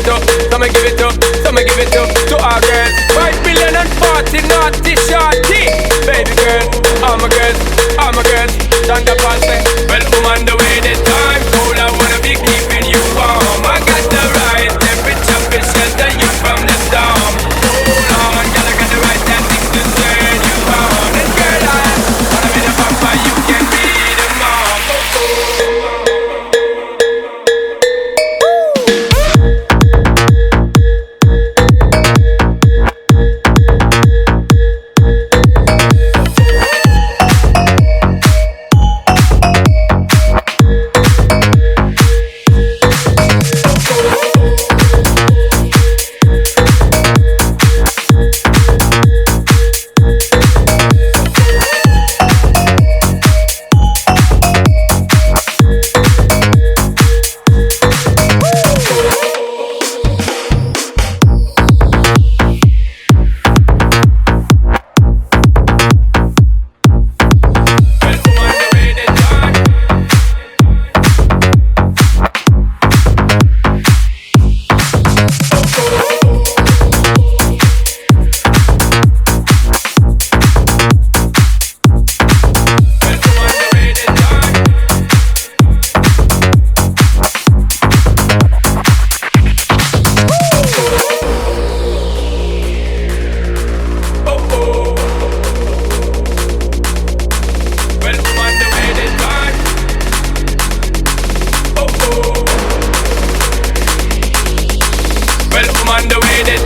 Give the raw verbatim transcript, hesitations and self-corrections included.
it up, so me give it up, so me give it up to our girls. Five billion and forty naughty shorty. Baby girl, all my girls, all my girls. Shonda Paul say, well, I'm on the way this time. Cold, I wanna be keeping you warm. I got the right temperature to shelter you from the storm. Hold on, girl, I got the right tactics to turn you on. And girl, I wanna be the papa, you can be the mom. Oh, oh. On the way that